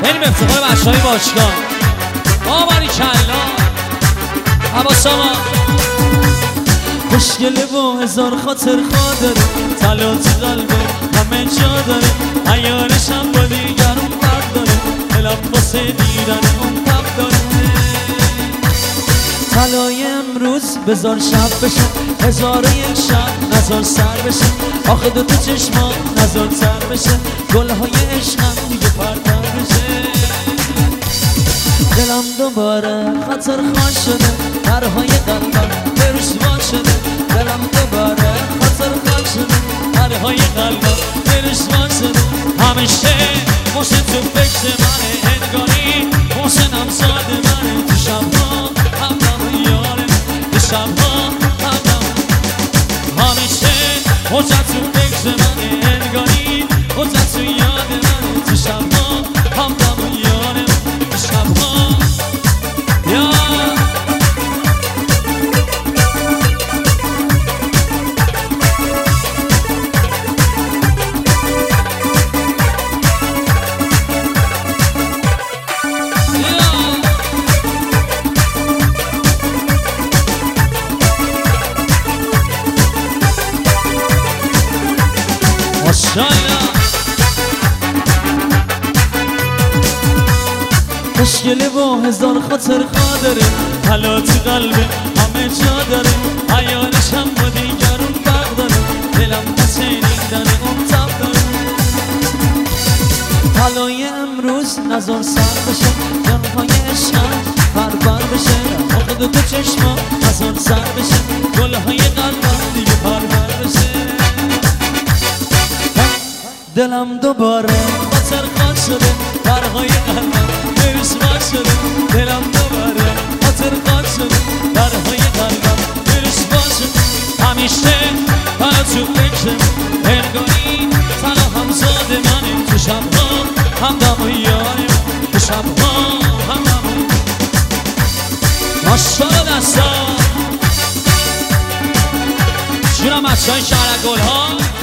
بریم افتخار بچه های باشگاه. آمانی کلا حواس آما خوشگله و هزار خاطر خادره، طلا تو قلبه همه جا داره، عیارش هم با دیگرون فرق داره، دلم واسه دیدن اون تب داره. طلای امروز بذار شب بشه، هزار و یک شب نزار سر بشه، آخه دو تا چشما نزار تر بشه، گلهای عشقم دیگه پرتر بشه. دلم دوباره خاطر خواه شده، درهای قلبم به روش وا شده، دلم دوباره خاطر خواه شده، درهای قلبم به روش وا شده. همیشه محسن تو فکر منه، انگاری محسنم ساده منه، تو شبها همدم یارم، تو شبها همدم. همیشه محسن تو فکر منه، انگاری محسن تو یاد منه، تو شبها همدم یارم، تو شبها خوشگله و هزار خاطر خادره، حالا تو قلبه همه جا داره، عیارش هم با دیگرون فرق داره، دلم واسه دیدن اون تب داره. طلای امروز نزار سر بشه، جنهای عشقم بربر بشه، آخه دو تا چشما نزار سر بشه، گلهای قلبم دیگه پربر بشه. دلم دوباره خاطر خواه شده، درهای قلبم بروش وا شده، دلم دوباره خاطر خواه شده، درهای قلبم بروش وا شده. همیشه طلا تو فکرم، انگاری طلا همزاد منیم، تو شبها همدم و یاریم، تو شبها همدم. ماشاءالله دستا جونم بچه های شهر گل ها.